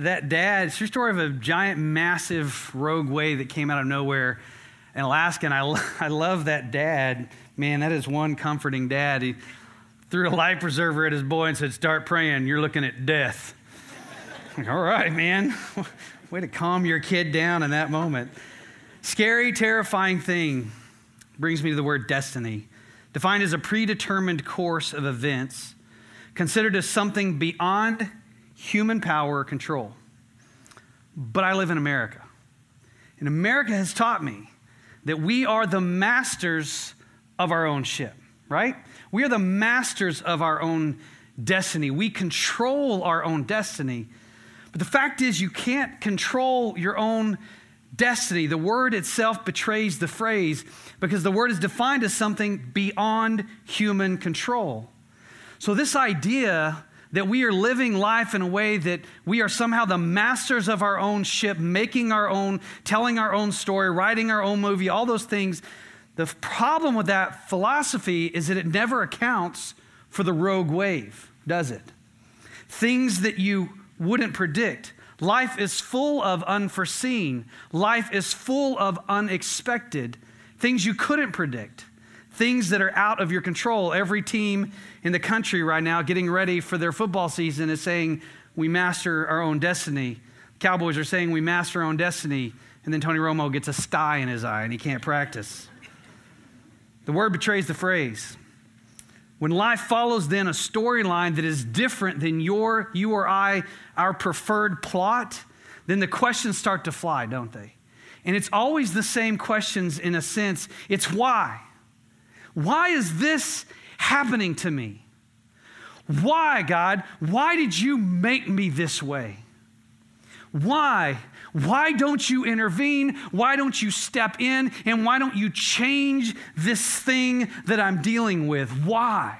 that dad, it's your story of a giant, massive rogue wave that came out of nowhere in Alaska. And I love that dad. Man, that is one comforting dad. He threw a life preserver at his boy and said, "Start praying. You're looking at death." Like, all right, man. Way to calm your kid down in that moment. Scary, terrifying thing brings me to the word destiny, defined as a predetermined course of events, considered as something beyond human power or control. But I live in America, and America has taught me that we are the masters of our own ship, right? We are the masters of our own destiny. We control our own destiny. But the fact is, you can't control your own destiny. The word itself betrays the phrase because the word is defined as something beyond human control. So this idea that we are living life in a way that we are somehow the masters of our own ship, making our own, telling our own story, writing our own movie, all those things, the problem with that philosophy is that it never accounts for the rogue wave, does it? Things that you wouldn't predict. Life is full of unforeseen. Life is full of unexpected. Things you couldn't predict. Things that are out of your control. Every team in the country right now getting ready for their football season is saying, we master our own destiny. Cowboys are saying we master our own destiny. And then Tony Romo gets a sty in his eye and he can't practice. The word betrays the phrase. When life follows then a storyline that is different than you or I, our preferred plot, then the questions start to fly, don't they? And it's always the same questions in a sense. It's why? Why is this happening to me? Why, God? Why did you make me this way? Why? Why don't you intervene? Why don't you step in? And why don't you change this thing that I'm dealing with? Why?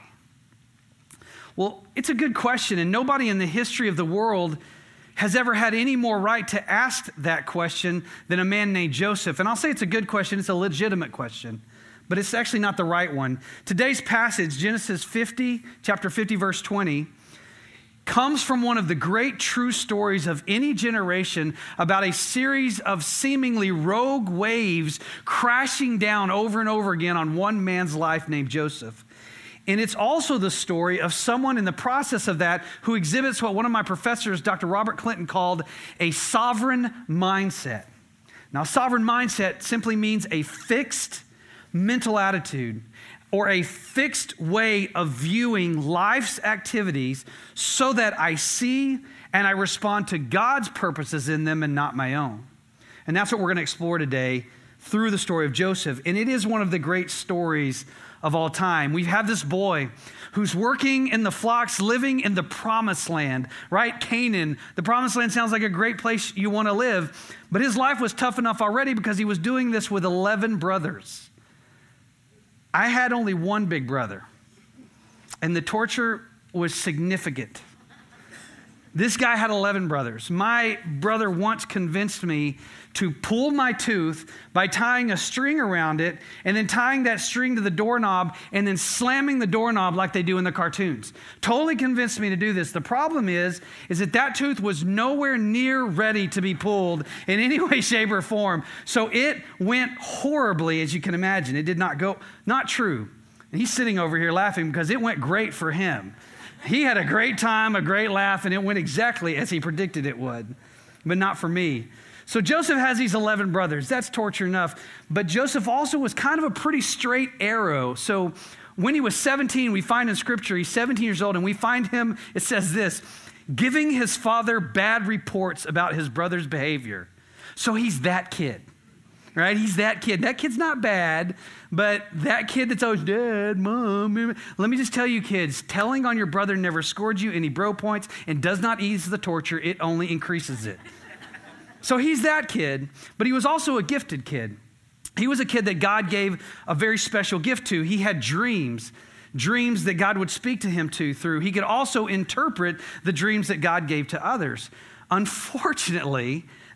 Well, it's a good question, and nobody in the history of the world has ever had any more right to ask that question than a man named Joseph. And I'll say it's a good question. It's a legitimate question, but it's actually not the right one. Today's passage, Genesis 50, chapter 50, verse 20, comes from one of the great true stories of any generation about a series of seemingly rogue waves crashing down over and over again on one man's life named Joseph. And it's also the story of someone in the process of that who exhibits what one of my professors, Dr. Robert Clinton, called a sovereign mindset. Now, sovereign mindset simply means a fixed mental attitude or a fixed way of viewing life's activities so that I see and I respond to God's purposes in them and not my own. And that's what we're going to explore today through the story of Joseph. And it is one of the great stories of all time. We have this boy who's working in the flocks, living in the promised land, right? Canaan. The promised land sounds like a great place you want to live, but his life was tough enough already because he was doing this with 11 brothers. I had only one big brother, and the torture was significant. This guy had 11 brothers. My brother once convinced me to pull my tooth by tying a string around it and then tying that string to the doorknob and then slamming the doorknob like they do in the cartoons. Totally convinced me to do this. The problem is that tooth was nowhere near ready to be pulled in any way, shape, or form. So it went horribly, as you can imagine. It did not go, not true. And he's sitting over here laughing because it went great for him. He had a great time, a great laugh, and it went exactly as he predicted it would, but not for me. So Joseph has these 11 brothers. That's torture enough. But Joseph also was kind of a pretty straight arrow. So when he was 17, we find in Scripture, he's 17 years old, and we find him, it says this, giving his father bad reports about his brother's behavior. So he's that kid. Right? He's that kid. That kid's not bad, but that kid that's always, Dad, Mom. Let me just tell you, kids, telling on your brother never scored you any bro points and does not ease the torture. It only increases it. So he's that kid, but he was also a gifted kid. He was a kid that God gave a very special gift to. He had dreams that God would speak to him through. He could also interpret the dreams that God gave to others. Unfortunately,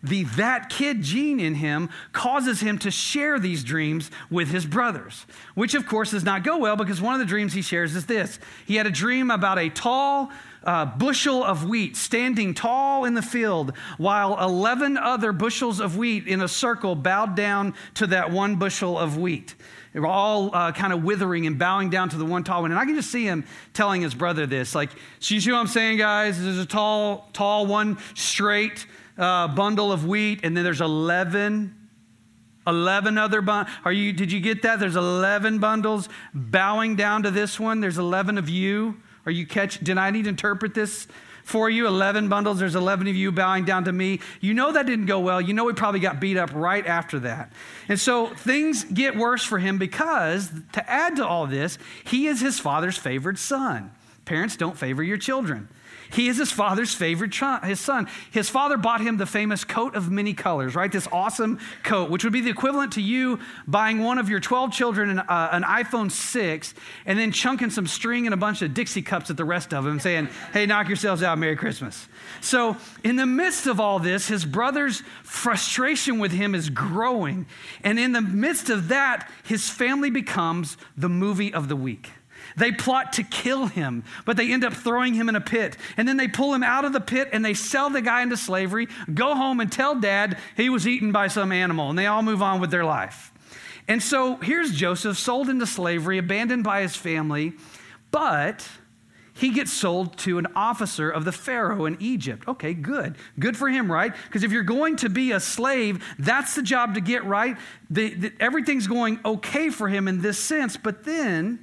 the that kid gene in him causes him to share these dreams with his brothers, which of course does not go well because one of the dreams he shares is this. He had a dream about a tall bushel of wheat standing tall in the field while 11 other bushels of wheat in a circle bowed down to that one bushel of wheat. They were all kind of withering and bowing down to the one tall one. And I can just see him telling his brother this. Like, so you see what I'm saying, guys? There's a tall one straight bundle of wheat, and then there's 11 other bundles. Did you get that? There's 11 bundles bowing down to this one. There's 11 of you. Did I need to interpret this for you? 11 bundles, there's 11 of you bowing down to me. You know that didn't go well. You know he probably got beat up right after that. And so things get worse for him because, to add to all this, he is his father's favored son. Parents, don't favor your children. He is his father's favorite his son. His father bought him the famous coat of many colors, right? This awesome coat, which would be the equivalent to you buying one of your 12 children an iPhone 6 and then chunking some string and a bunch of Dixie cups at the rest of them saying, hey, knock yourselves out, Merry Christmas. So in the midst of all this, his brother's frustration with him is growing. And in the midst of that, his family becomes the movie of the week. They plot to kill him, but they end up throwing him in a pit. And then they pull him out of the pit and they sell the guy into slavery, go home and tell dad he was eaten by some animal, and they all move on with their life. And so here's Joseph sold into slavery, abandoned by his family, but he gets sold to an officer of the Pharaoh in Egypt. Okay, good. Good for him, right? Because if you're going to be a slave, that's the job to get right. Everything's going okay for him in this sense, but then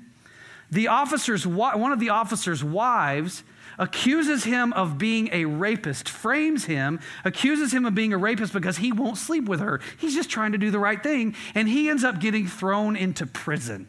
one of the officer's wives accuses him of being a rapist, frames him, accuses him of being a rapist because he won't sleep with her. He's just trying to do the right thing, and he ends up getting thrown into prison.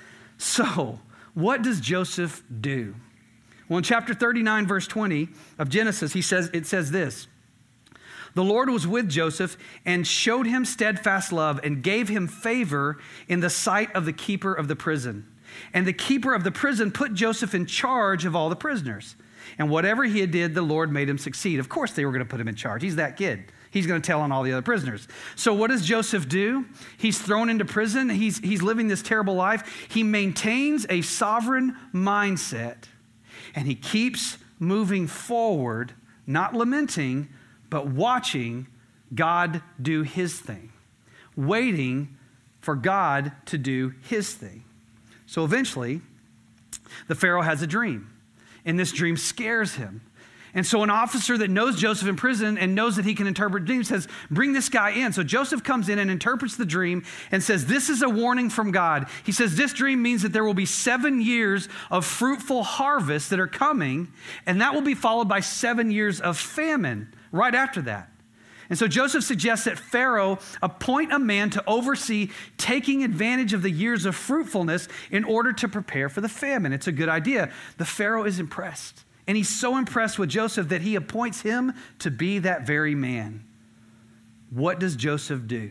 So, what does Joseph do? Well, in chapter 39, verse 20 of Genesis, it says this. The Lord was with Joseph and showed him steadfast love and gave him favor in the sight of the keeper of the prison. And the keeper of the prison put Joseph in charge of all the prisoners. And whatever he did, the Lord made him succeed. Of course they were going to put him in charge. He's that kid. He's going to tell on all the other prisoners. So what does Joseph do? He's thrown into prison. He's living this terrible life. He maintains a sovereign mindset, and he keeps moving forward, not lamenting, but watching God do his thing, waiting for God to do his thing. So eventually, the Pharaoh has a dream, and this dream scares him. And so an officer that knows Joseph in prison and knows that he can interpret dreams says, bring this guy in. So Joseph comes in and interprets the dream and says, this is a warning from God. He says, this dream means that there will be 7 years of fruitful harvest that are coming, and that will be followed by 7 years of famine right after that. And so Joseph suggests that Pharaoh appoint a man to oversee taking advantage of the years of fruitfulness in order to prepare for the famine. It's a good idea. The Pharaoh is impressed. And he's so impressed with Joseph that he appoints him to be that very man. What does Joseph do?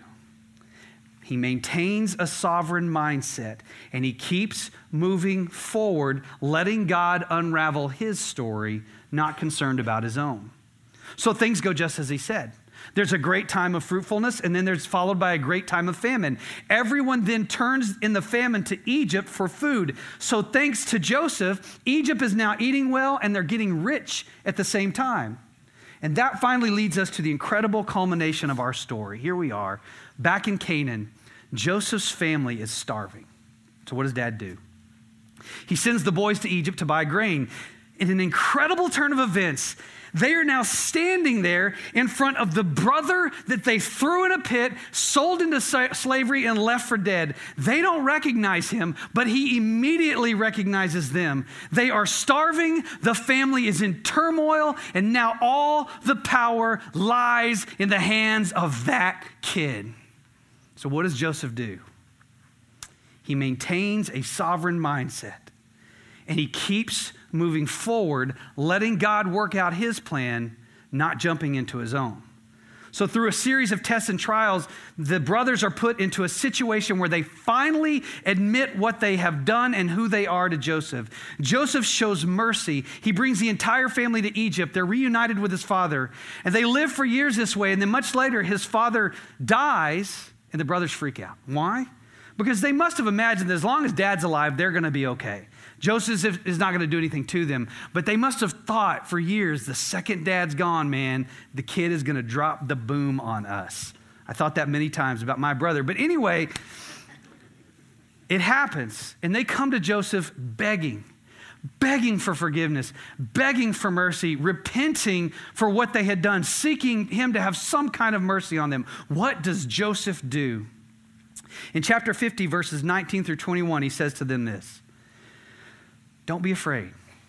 He maintains a sovereign mindset, and he keeps moving forward, letting God unravel his story, not concerned about his own. So things go just as he said. There's a great time of fruitfulness, and then there's followed by a great time of famine. Everyone then turns in the famine to Egypt for food. So thanks to Joseph, Egypt is now eating well, and they're getting rich at the same time. And that finally leads us to the incredible culmination of our story. Here we are, back in Canaan. Joseph's family is starving. So what does dad do? He sends the boys to Egypt to buy grain. In an incredible turn of events, they are now standing there in front of the brother that they threw in a pit, sold into slavery, and left for dead. They don't recognize him, but he immediately recognizes them. They are starving, the family is in turmoil, and now all the power lies in the hands of that kid. So what does Joseph do? He maintains a sovereign mindset, and he keeps moving forward, letting God work out his plan, not jumping into his own. So through a series of tests and trials, the brothers are put into a situation where they finally admit what they have done and who they are to Joseph. Joseph shows mercy. He brings the entire family to Egypt. They're reunited with his father. And they live for years this way. And then much later, his father dies and the brothers freak out. Why? Because they must have imagined that as long as dad's alive, they're going to be okay. Joseph is not going to do anything to them. But they must have thought for years, the second dad's gone, man, the kid is going to drop the boom on us. I thought that many times about my brother. But anyway, it happens. And they come to Joseph begging for forgiveness, begging for mercy, repenting for what they had done, seeking him to have some kind of mercy on them. What does Joseph do? In chapter 50, verses 19 through 21, he says to them this: "Don't be afraid.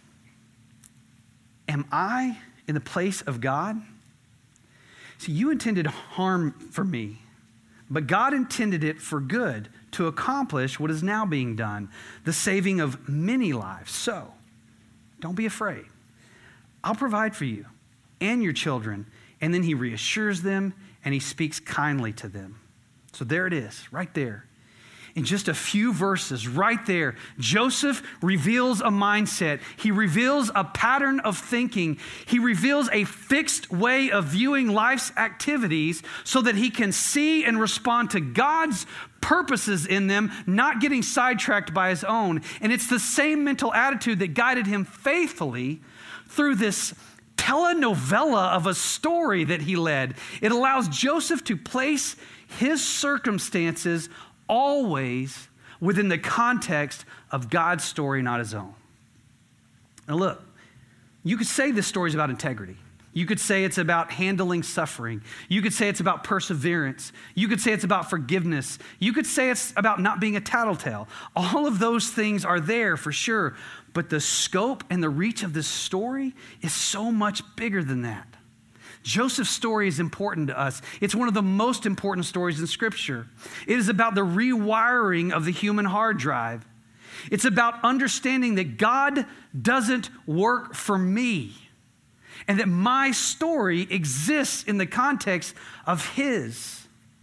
Am I in the place of God? See, you intended harm for me, but God intended it for good to accomplish what is now being done, the saving of many lives. So, don't be afraid. I'll provide for you and your children." And then he reassures them and he speaks kindly to them. So there it is, right there. In just a few verses, right there, Joseph reveals a mindset. He reveals a pattern of thinking. He reveals a fixed way of viewing life's activities so that he can see and respond to God's purposes in them, not getting sidetracked by his own. And it's the same mental attitude that guided him faithfully through this telenovela of a story that he led. It allows Joseph to place his circumstances always within the context of God's story, not his own. Now look, you could say this story is about integrity. You could say it's about handling suffering. You could say it's about perseverance. You could say it's about forgiveness. You could say it's about not being a tattletale. All of those things are there for sure, but the scope and the reach of this story is so much bigger than that. Joseph's story is important to us. It's one of the most important stories in Scripture. It is about the rewiring of the human hard drive. It's about understanding that God doesn't work for me and that my story exists in the context of his.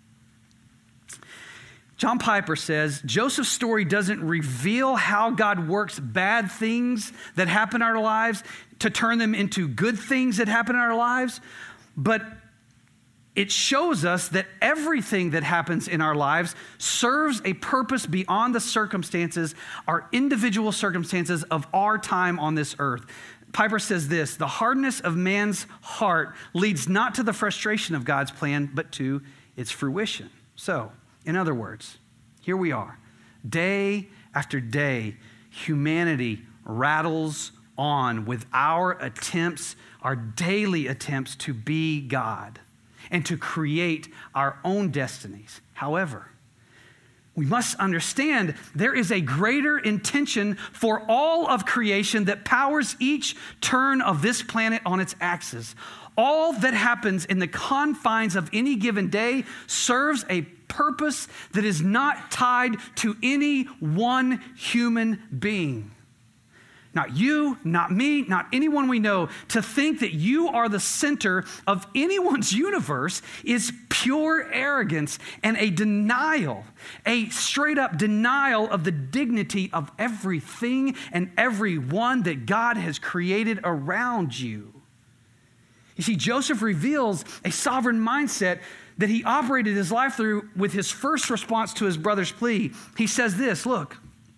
John Piper says, Joseph's story doesn't reveal how God works bad things that happen in our lives to turn them into good things that happen in our lives, but it shows us that everything that happens in our lives serves a purpose beyond the circumstances, our individual circumstances of our time on this earth. Piper says this: the hardness of man's heart leads not to the frustration of God's plan, but to its fruition. So, in other words, here we are. Day after day, humanity rattles on with our attempts, our daily attempts to be God and to create our own destinies. However, we must understand there is a greater intention for all of creation that powers each turn of this planet on its axis. All that happens in the confines of any given day serves a purpose that is not tied to any one human being. Not you, not me, not anyone we know. To think that you are the center of anyone's universe is pure arrogance and a denial, a straight up denial of the dignity of everything and everyone that God has created around you. You see, Joseph reveals a sovereign mindset that he operated his life through with his first response to his brother's plea. He says this: look,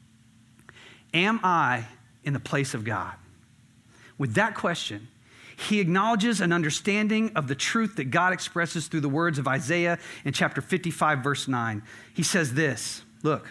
am I in the place of God? With that question, he acknowledges an understanding of the truth that God expresses through the words of Isaiah in chapter 55, verse 9. He says this: look,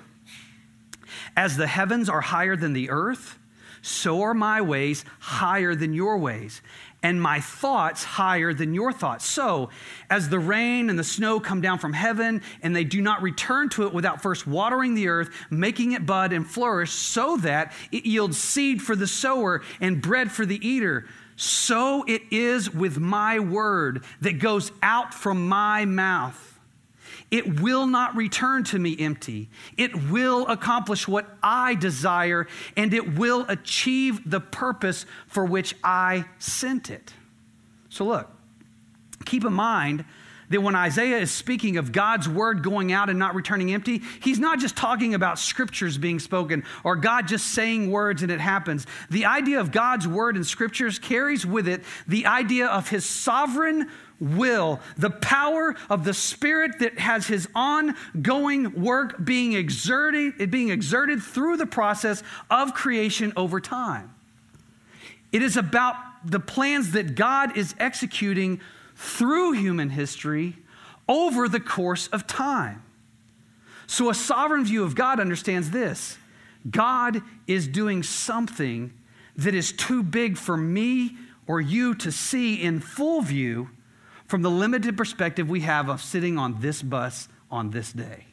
as the heavens are higher than the earth, so are my ways higher than your ways, and my thoughts higher than your thoughts. So, as the rain and the snow come down from heaven, and they do not return to it without first watering the earth, making it bud and flourish, so that it yields seed for the sower and bread for the eater, so it is with my word that goes out from my mouth. It will not return to me empty. It will accomplish what I desire, and it will achieve the purpose for which I sent it. So look, keep in mind that when Isaiah is speaking of God's word going out and not returning empty, he's not just talking about scriptures being spoken or God just saying words and it happens. The idea of God's word and scriptures carries with it the idea of his sovereign will, the power of the Spirit that has his ongoing work being exerted through the process of creation over time. It is about the plans that God is executing through human history over the course of time. So a sovereign view of God understands this: God is doing something that is too big for me or you to see in full view from the limited perspective we have of sitting on this bus on this day.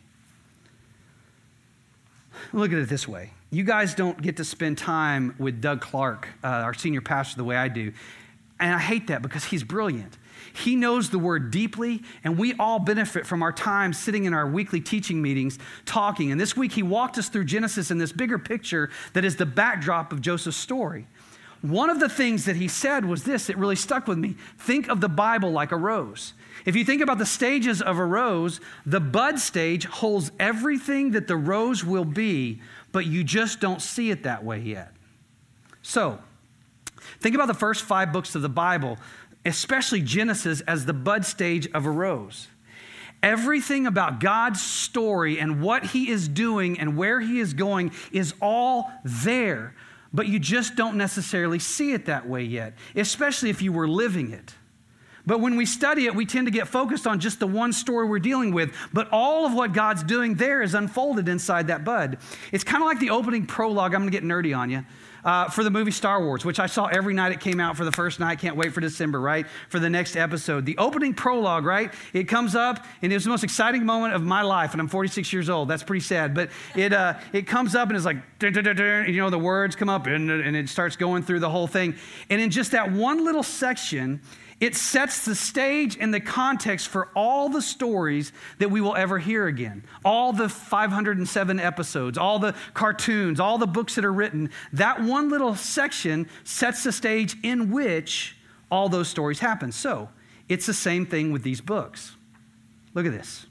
Look at it this way. You guys don't get to spend time with Doug Clark, our senior pastor, the way I do. And I hate that because he's brilliant. He knows the word deeply, and we all benefit from our time sitting in our weekly teaching meetings talking. And this week he walked us through Genesis in this bigger picture that is the backdrop of Joseph's story. One of the things that he said was this, it really stuck with me. Think of the Bible like a rose. If you think about the stages of a rose, the bud stage holds everything that the rose will be, but you just don't see it that way yet. So, think about the first 5 books of the Bible, especially Genesis, as the bud stage of a rose. Everything about God's story and what he is doing and where he is going is all there, but you just don't necessarily see it that way yet, especially if you were living it. But when we study it, we tend to get focused on just the one story we're dealing with, but all of what God's doing there is unfolded inside that bud. It's kind of like the opening prologue, I'm going to get nerdy on you, for the movie Star Wars, which I saw every night it came out for the first night. Can't wait for December, right? For the next episode. The opening prologue, right? It comes up, and it was the most exciting moment of my life, and I'm 46 years old. That's pretty sad. But it comes up, and it's like, dun, dun, dun, dun, and, you know, the words come up, and it starts going through the whole thing. And in just that one little section, it sets the stage and the context for all the stories that we will ever hear again. All the 507 episodes, all the cartoons, all the books that are written. That one little section sets the stage in which all those stories happen. So, it's the same thing with these books. Look at this.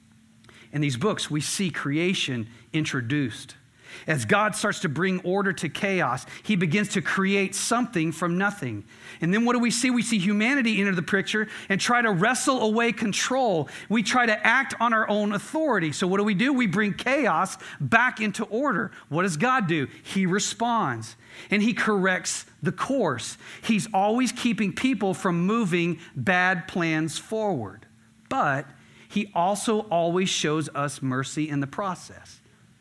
In these books, we see creation introduced. As God starts to bring order to chaos, he begins to create something from nothing. And then what do we see? We see humanity enter the picture and try to wrestle away control. We try to act on our own authority. So what do? We bring chaos back into order. What does God do? He responds and he corrects the course. He's always keeping people from moving bad plans forward. But he also always shows us mercy in the process.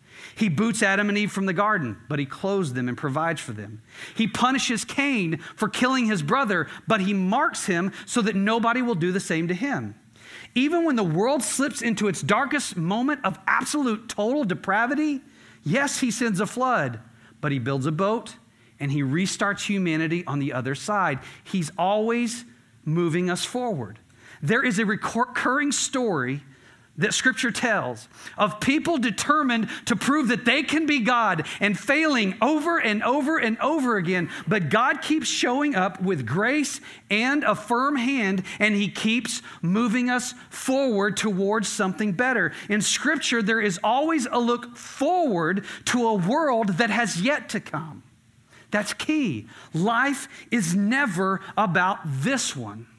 He boots Adam and Eve from the garden, but he clothes them and provides for them. He punishes Cain for killing his brother, but he marks him so that nobody will do the same to him. Even when the world slips into its darkest moment of absolute total depravity, yes, he sends a flood, but he builds a boat and he restarts humanity on the other side. He's always moving us forward. There is a recurring story that Scripture tells of people determined to prove that they can be God and failing over and over and over again. But God keeps showing up with grace and a firm hand, and he keeps moving us forward towards something better. In Scripture, there is always a look forward to a world that has yet to come. That's key. Life is never about this one.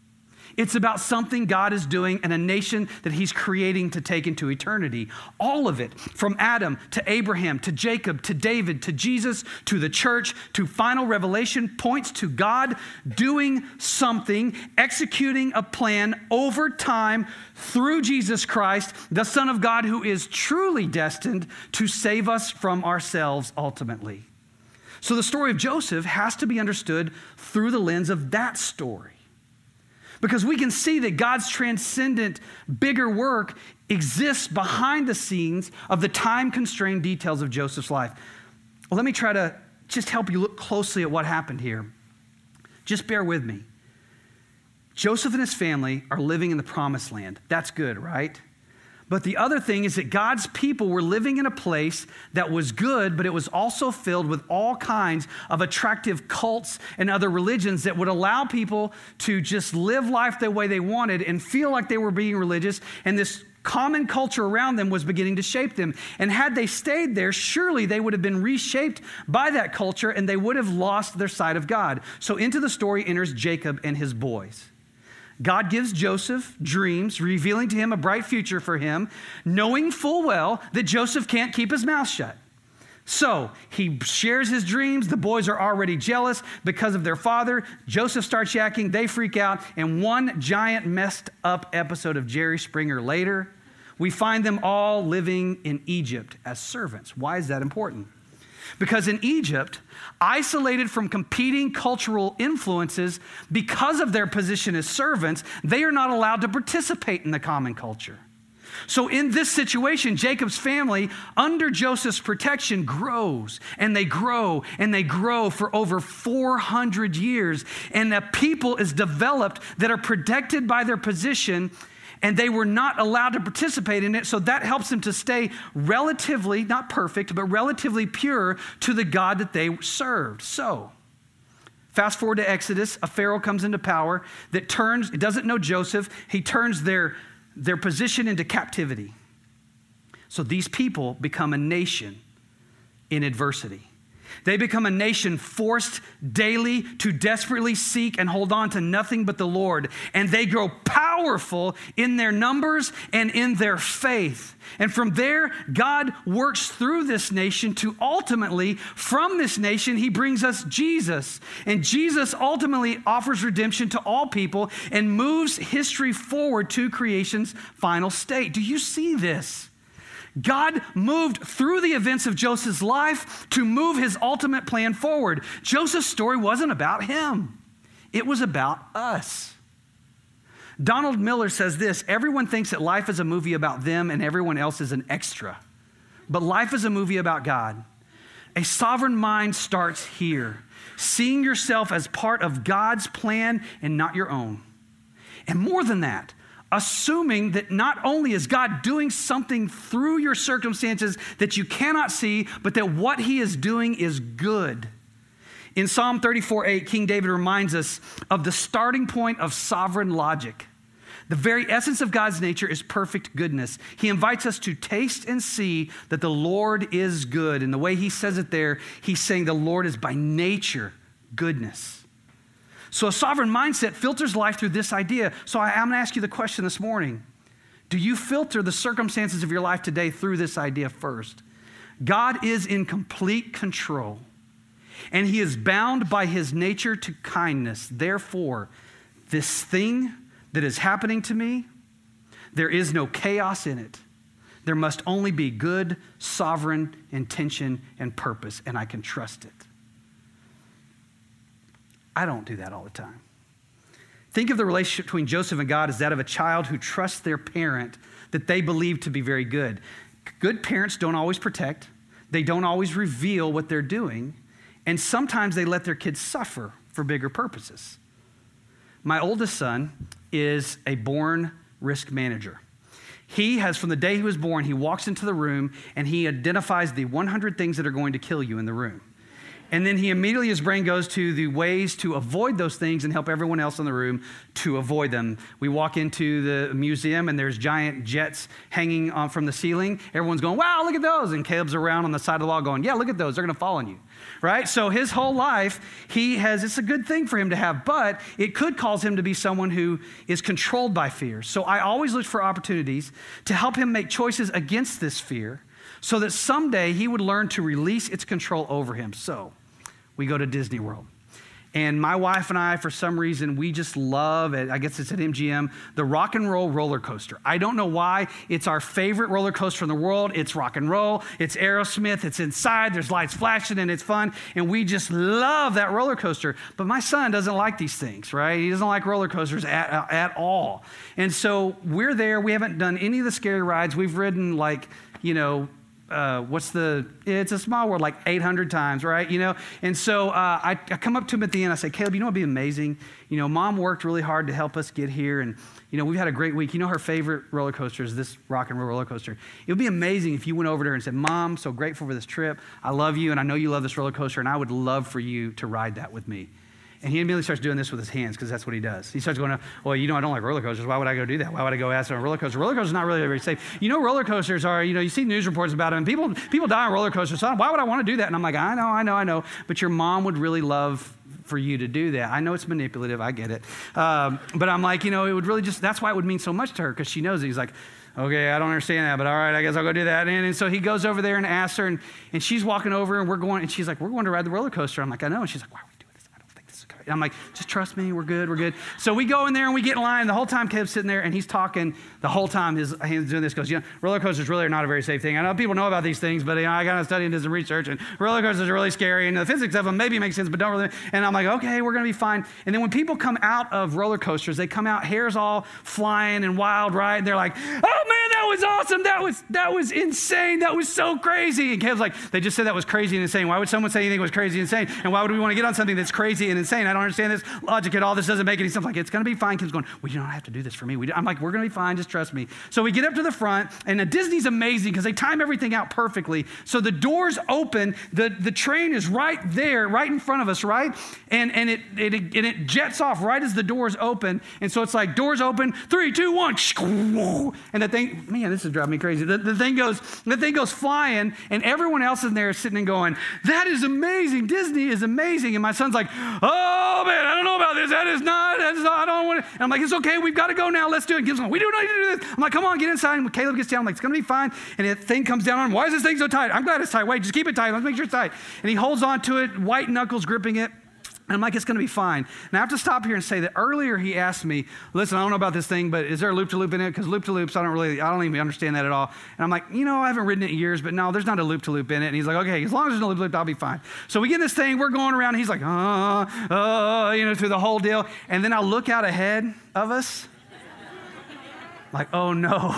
It's about something God is doing and a nation that he's creating to take into eternity. All of it, from Adam to Abraham to Jacob to David to Jesus to the church to final revelation, points to God doing something, executing a plan over time through Jesus Christ, the Son of God, who is truly destined to save us from ourselves ultimately. So the story of Joseph has to be understood through the lens of that story. Because we can see that God's transcendent, bigger work exists behind the scenes of the time-constrained details of Joseph's life. Well, let me try to just help you look closely at what happened here. Just bear with me. Joseph and his family are living in the promised land. That's good, right? But the other thing is that God's people were living in a place that was good, but it was also filled with all kinds of attractive cults and other religions that would allow people to just live life the way they wanted and feel like they were being religious. And this common culture around them was beginning to shape them. And had they stayed there, surely they would have been reshaped by that culture and they would have lost their sight of God. So into the story enters Jacob and his boys. God gives Joseph dreams, revealing to him a bright future for him, knowing full well that Joseph can't keep his mouth shut. So he shares his dreams. The boys are already jealous because of their father. Joseph starts yakking. They freak out. And one giant messed up episode of Jerry Springer later, we find them all living in Egypt as servants. Why is that important? Because in Egypt, isolated from competing cultural influences because of their position as servants, they are not allowed to participate in the common culture. So in this situation, Jacob's family, under Joseph's protection, grows and they grow and they grow for over 400 years. And a people is developed that are protected by their position, and they were not allowed to participate in it. So that helps them to stay relatively, not perfect, but relatively pure to the God that they served. So fast forward to Exodus, a Pharaoh comes into power that doesn't know Joseph. He turns their position into captivity. So these people become a nation in adversity. They become a nation forced daily to desperately seek and hold on to nothing but the Lord. And they grow powerful in their numbers and in their faith. And from there, God works through this nation to ultimately, from this nation, he brings us Jesus. And Jesus ultimately offers redemption to all people and moves history forward to creation's final state. Do you see this? God moved through the events of Joseph's life to move his ultimate plan forward. Joseph's story wasn't about him. It was about us. Donald Miller says this: everyone thinks that life is a movie about them and everyone else is an extra. But life is a movie about God. A sovereign mind starts here, seeing yourself as part of God's plan and not your own. And more than that, assuming that not only is God doing something through your circumstances that you cannot see, but that what he is doing is good. In Psalm 34:8, King David reminds us of the starting point of sovereign logic. The very essence of God's nature is perfect goodness. He invites us to taste and see that the Lord is good. And the way he says it there, he's saying the Lord is by nature goodness. So a sovereign mindset filters life through this idea. So I'm going to ask you the question this morning. Do you filter the circumstances of your life today through this idea first? God is in complete control, and he is bound by his nature to kindness. Therefore, this thing that is happening to me, there is no chaos in it. There must only be good, sovereign intention and purpose, and I can trust it. I don't do that all the time. Think of the relationship between Joseph and God as that of a child who trusts their parent that they believe to be very good. Good parents don't always protect. They don't always reveal what they're doing. And sometimes they let their kids suffer for bigger purposes. My oldest son is a born risk manager. He has, from the day he was born, he walks into the room and he identifies the 100 things that are going to kill you in the room. And then he immediately, his brain goes to the ways to avoid those things and help everyone else in the room to avoid them. We walk into the museum and there's giant jets hanging from the ceiling. Everyone's going, wow, look at those. And Caleb's around on the side of the wall going, yeah, look at those. They're going to fall on you, right? So his whole life, it's a good thing for him to have, but it could cause him to be someone who is controlled by fear. So I always look for opportunities to help him make choices against this fear so that someday he would learn to release its control over him. So we go to Disney World. And my wife and I, for some reason, we just love it. I guess it's at MGM, the rock and roll roller coaster. I don't know why. It's our favorite roller coaster in the world. It's rock and roll. It's Aerosmith. It's inside. There's lights flashing and it's fun. And we just love that roller coaster. But my son doesn't like these things, right? He doesn't like roller coasters at all. And so we're there. We haven't done any of the scary rides. We've ridden it's a small world, like 800 times, right? And so I come up to him at the end. I say, Caleb, what'd be amazing? Mom worked really hard to help us get here. And, we've had a great week. Her favorite roller coaster is this rock and roll roller coaster. It would be amazing if you went over to her and said, Mom, so grateful for this trip. I love you, and I know you love this roller coaster, and I would love for you to ride that with me. And he immediately starts doing this with his hands because that's what he does. He starts going, well, I don't like roller coasters. Why would I go do that? Why would I go ask on a roller coaster? Roller coasters are not really very safe. Roller coasters are, you see news reports about them. People die on roller coasters. So why would I want to do that? And I'm like, I know. But your mom would really love for you to do that. I know it's manipulative. I get it. But I'm like, it would really that's why it would mean so much to her because she knows it. He's like, okay, I don't understand that, but all right, I guess I'll go do that. And so he goes over there and asks her, and she's walking over, and she's like, we're going to ride the roller coaster. I'm like, I know. And she's like, why are we doing this? I don't think this is good. And I'm like, just trust me, we're good. So we go in there and we get in line. The whole time Caleb's sitting there and he's talking the whole time. His hands doing this goes, roller coasters really are not a very safe thing. I know people know about these things, but I got to study and do some research, and roller coasters are really scary, and the physics of them maybe make sense, but don't really. And I'm like, okay, we're going to be fine. And then when people come out of roller coasters, they come out, hair's all flying and wild, right? And they're like, oh man, that was awesome. That was insane. That was so crazy. And Caleb's like, they just said that was crazy and insane. Why would someone say anything was crazy and insane? And why would we want to get on something that's crazy and insane? I don't understand this logic at all. This doesn't make any sense. Like, it's going to be fine. Caleb's going, well, you don't have to do this for me. I'm like, we're going to be fine. Just trust me. So we get up to the front, and Disney's amazing because they time everything out perfectly. So the doors open. The train is right there, right in front of us, right? And it jets off right as the doors open. And so it's like, doors open, 3, 2, 1. And the thing, man, this is driving me crazy. The thing goes flying, and everyone else in there is sitting and going, that is amazing. Disney is amazing. And my son's like, oh man, I don't know about this. I don't want to. And I'm like, it's okay. We've got to go now. Let's do it. Gib's going, we do not need to do this. I'm like, come on, get inside. And when Caleb gets down, I'm like, it's going to be fine. And the thing comes down on him. Why is this thing so tight? I'm glad it's tight. Wait, just keep it tight. Let's make sure it's tight. And he holds on to it, white knuckles gripping it. And I'm like, it's going to be fine. Now, I have to stop here and say that earlier he asked me, listen, I don't know about this thing, but is there a loop-to-loop in it? Because loop-to-loops, I don't even understand that at all. And I'm like, I haven't ridden it in years, but no, there's not a loop-to-loop in it. And he's like, okay, as long as there's no loop-to-loop, I'll be fine. So we get in this thing, we're going around, and he's like, through the whole deal. And then I look out ahead of us, like, oh no.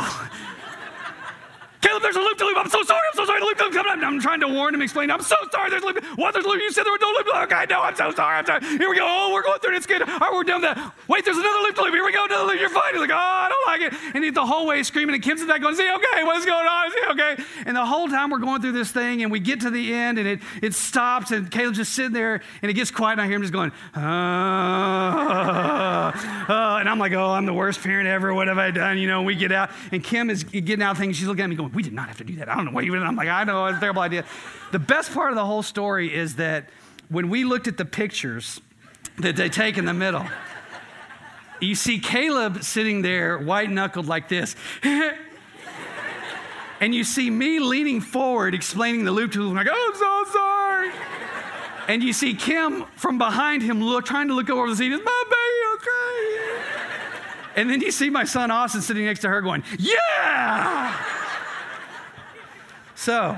Caleb, there's a loop-to-loop. I'm so sorry. The loop-to-loop coming up. I'm trying to warn him, explain. I'm so sorry. There's a loop. What? There's a loop. You said there was no loop-to-loop. Okay, no, I'm so sorry. Here we go. Oh, we're going through it. It's good. All right, we're done with that. Wait, there's another loop-to-loop. Here we go. Another loop. You're fine. He's like, oh, I don't like it. And he's the whole way screaming, and Kim's in the back going, is he okay? What's going on? Is he okay? And the whole time we're going through this thing, and we get to the end, and it stops, and Caleb's just sitting there, and it gets quiet, and I hear him just going, and I'm like, oh, I'm the worst parent ever. What have I done? We get out, and Kim is getting out things. She's looking at me going, we did not have to do that. I don't know what you did. I'm like, I know, it's a terrible idea. The best part of the whole story is that when we looked at the pictures that they take in the middle, you see Caleb sitting there, white-knuckled like this. And you see me leaning forward, explaining the loop-to-loop. I'm like, oh, I'm so sorry. And you see Kim from behind him trying to look over the seat. Is my baby okay? And then you see my son Austin sitting next to her going, yeah! So,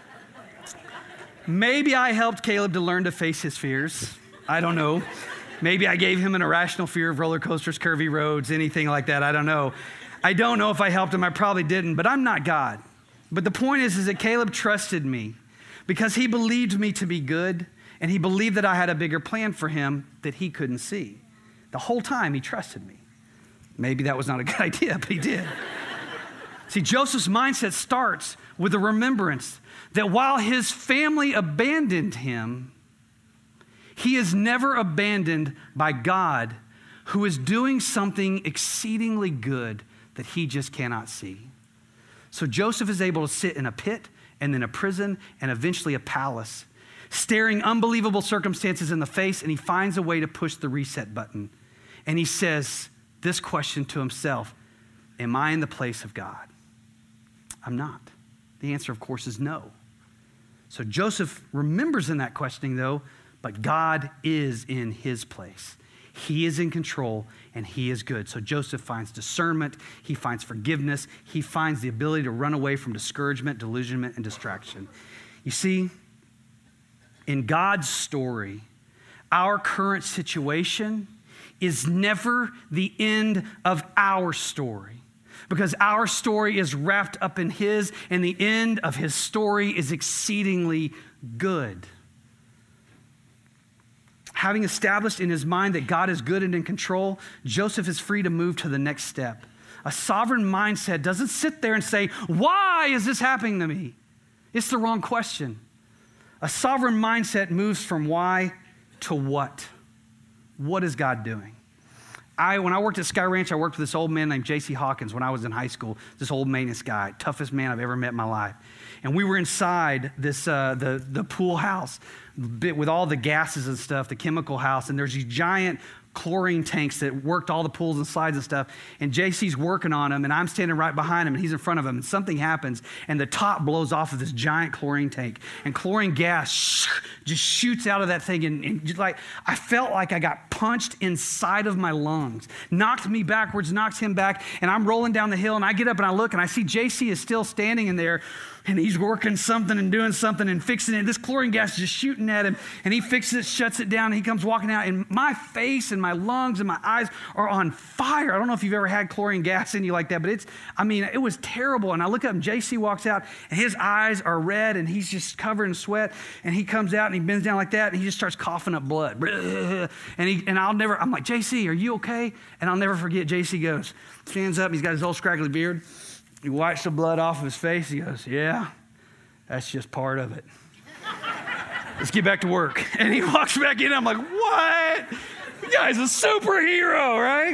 maybe I helped Caleb to learn to face his fears. I don't know. Maybe I gave him an irrational fear of roller coasters, curvy roads, anything like that. I don't know. I don't know if I helped him. I probably didn't, but I'm not God. But the point is that Caleb trusted me because he believed me to be good, and he believed that I had a bigger plan for him that he couldn't see. The whole time he trusted me. Maybe that was not a good idea, but he did. See, Joseph's mindset starts with a remembrance that while his family abandoned him, he is never abandoned by God, who is doing something exceedingly good that he just cannot see. So Joseph is able to sit in a pit and then a prison and eventually a palace, staring unbelievable circumstances in the face, and he finds a way to push the reset button. And he says this question to himself, am I in the place of God? I'm not. The answer, of course, is no. So Joseph remembers in that questioning, though, but God is in his place. He is in control, and he is good. So Joseph finds discernment. He finds forgiveness. He finds the ability to run away from discouragement, delusionment, and distraction. You see, in God's story, our current situation is never the end of our story. because our story is wrapped up in his, and the end of his story is exceedingly good. Having established in his mind that God is good and in control, Joseph is free to move to the next step. A sovereign mindset doesn't sit there and say, why is this happening to me? It's the wrong question. A sovereign mindset moves from why to what. What is God doing? When I worked at Sky Ranch, I worked with this old man named J.C. Hawkins when I was in high school, this old maintenance guy, toughest man I've ever met in my life. And we were inside this the pool house with all the gases and stuff, the chemical house, and there's these giant chlorine tanks that worked all the pools and slides and stuff. And JC's working on them, and I'm standing right behind him, and he's in front of him, and something happens, and the top blows off of this giant chlorine tank, and chlorine gas just shoots out of that thing, and just like I felt like I got punched inside of my lungs, knocked me backwards, knocks him back, and I'm rolling down the hill, and I get up and I look, and I see JC is still standing in there, and he's working something and doing something and fixing it. This chlorine gas is just shooting at him, and he fixes it, shuts it down, and he comes walking out, and my face and my lungs and my eyes are on fire. I don't know if you've ever had chlorine gas in you like that, but it was terrible. And I look up, and JC walks out, and his eyes are red, and he's just covered in sweat, and he comes out, and he bends down like that, and he just starts coughing up blood. And I'm like, JC, are you okay? And I'll never forget, JC goes, stands up, he's got his old scraggly beard. He wipes the blood off of his face. He goes, yeah, that's just part of it. Let's get back to work. And he walks back in. I'm like, what? The guy's a superhero, right?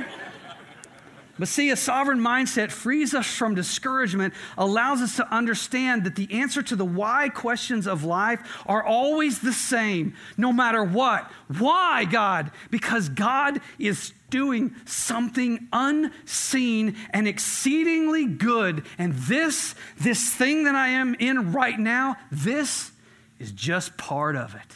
But see, a sovereign mindset frees us from discouragement, allows us to understand that the answer to the why questions of life are always the same, no matter what. Why, God? Because God is doing something unseen and exceedingly good. And this thing that I am in right now, this is just part of it.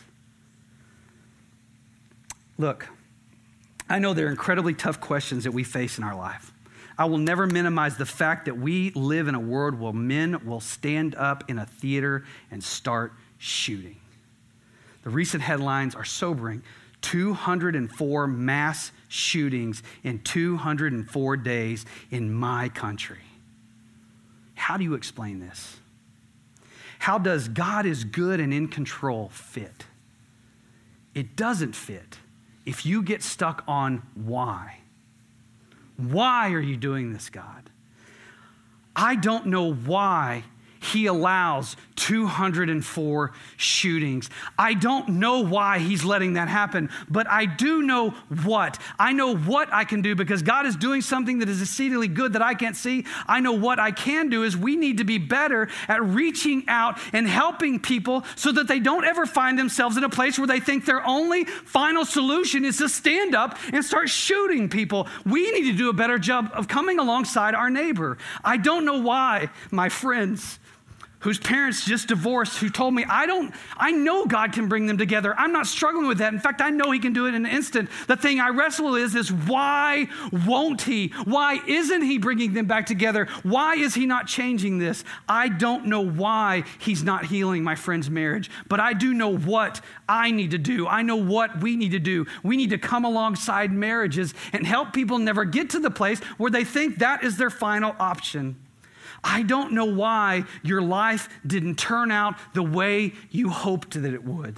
Look, I know there are incredibly tough questions that we face in our life. I will never minimize the fact that we live in a world where men will stand up in a theater and start shooting. The recent headlines are sobering. 204 mass shootings in 204 days in my country. How do you explain this? How does God is good and in control fit? It doesn't fit if you get stuck on why. Why are you doing this, God? I don't know why he allows 204 shootings. I don't know why he's letting that happen, but I do know what. I know what I can do because God is doing something that is exceedingly good that I can't see. I know what I can do is we need to be better at reaching out and helping people so that they don't ever find themselves in a place where they think their only final solution is to stand up and start shooting people. We need to do a better job of coming alongside our neighbor. I don't know why, my friends, whose parents just divorced, who told me, I know God can bring them together. I'm not struggling with that. In fact, I know he can do it in an instant. The thing I wrestle with is why won't he? Why isn't he bringing them back together? Why is he not changing this? I don't know why he's not healing my friend's marriage, but I do know what I need to do. I know what we need to do. We need to come alongside marriages and help people never get to the place where they think that is their final option. I don't know why your life didn't turn out the way you hoped that it would.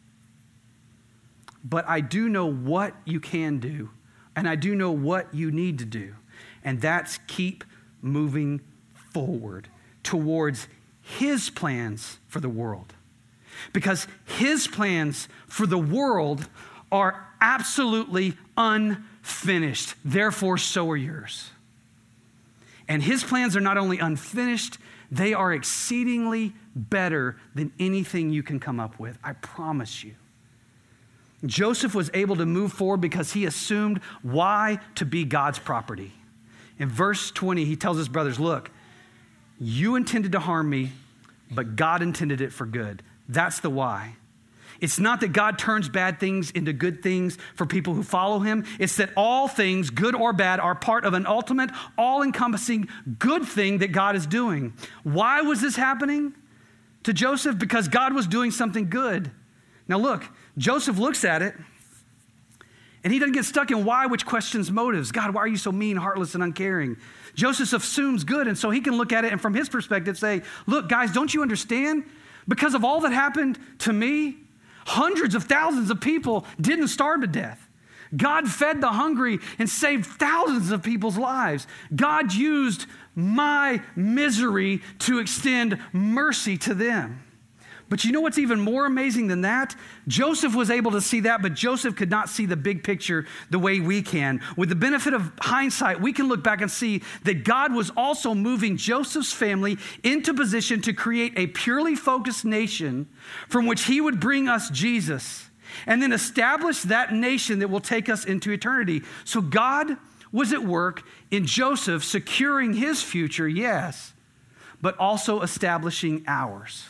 But I do know what you can do, and I do know what you need to do, and that's keep moving forward towards his plans for the world. Because his plans for the world are absolutely unfinished. Therefore, so are yours. And his plans are not only unfinished, they are exceedingly better than anything you can come up with. I promise you. Joseph was able to move forward because he assumed why to be God's property. In verse 20, he tells his brothers, look, you intended to harm me, but God intended it for good. That's the why. It's not that God turns bad things into good things for people who follow him. It's that all things, good or bad, are part of an ultimate, all-encompassing good thing that God is doing. Why was this happening to Joseph? Because God was doing something good. Now look, Joseph looks at it, And he doesn't get stuck in why, which questions motives. God, why are you so mean, heartless, and uncaring? Joseph assumes good, and so he can look at it and from his perspective say, look, guys, don't you understand? Because of all that happened to me, hundreds of thousands of people didn't starve to death. God fed the hungry and saved thousands of people's lives. God used my misery to extend mercy to them. But you know what's even more amazing than that? Joseph was able to see that, but Joseph could not see the big picture the way we can. With the benefit of hindsight, we can look back and see that God was also moving Joseph's family into position to create a purely focused nation from which he would bring us Jesus and then establish that nation that will take us into eternity. So God was at work in Joseph securing his future, yes, but also establishing ours.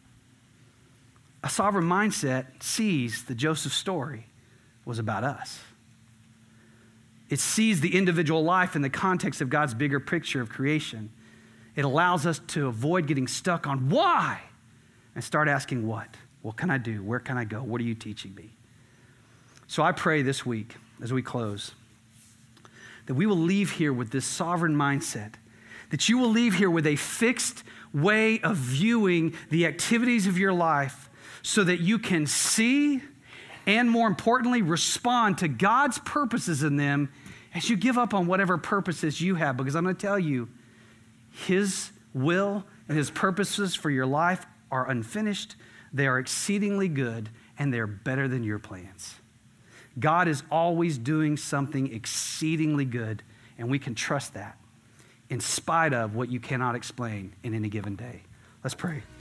A sovereign mindset sees that Joseph's story was about us. It sees the individual life in the context of God's bigger picture of creation. It allows us to avoid getting stuck on why and start asking what. What can I do? Where can I go? What are you teaching me? So I pray this week as we close that we will leave here with this sovereign mindset, that you will leave here with a fixed way of viewing the activities of your life so that you can see and, more importantly, respond to God's purposes in them as you give up on whatever purposes you have. Because I'm going to tell you, his will and his purposes for your life are unfinished, they are exceedingly good, and they're better than your plans. God is always doing something exceedingly good, and we can trust that in spite of what you cannot explain in any given day. Let's pray.